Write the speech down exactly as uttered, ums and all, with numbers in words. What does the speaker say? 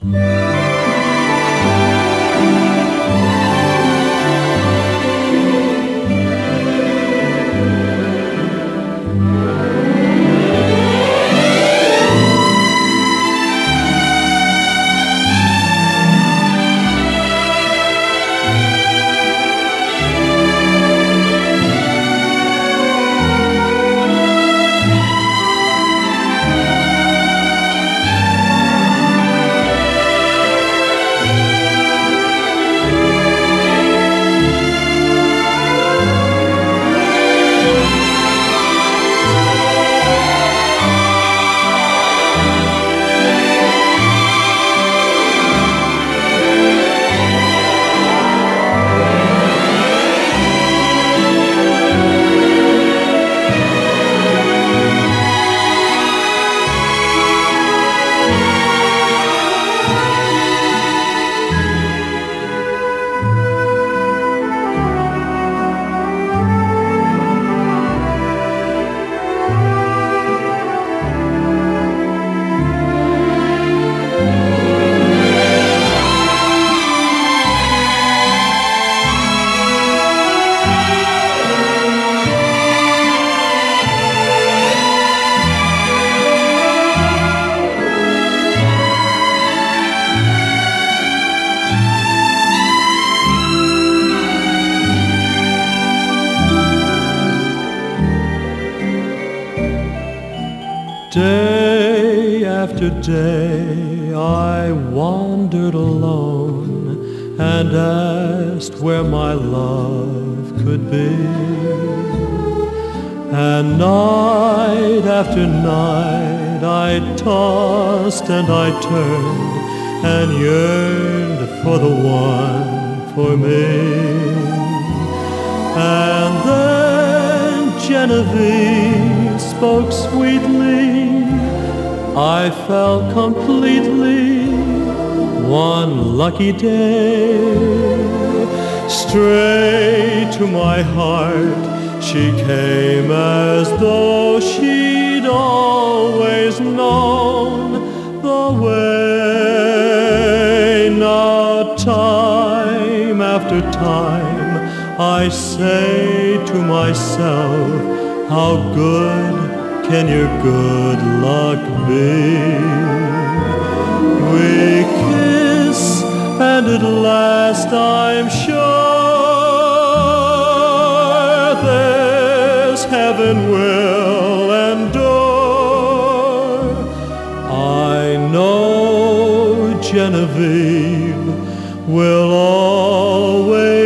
Day after day I wandered alone and asked where my love could be. And night after night I tossed and I turned and yearned for the one for me. And then Genevieve spoke sweetly. I fell completely one lucky day. Straight to my heart she came as though she'd always known the way. Now time after time I say to myself, how good can your good luck be? We kiss and at last I'm sure this heaven will endure. I know Genevieve will always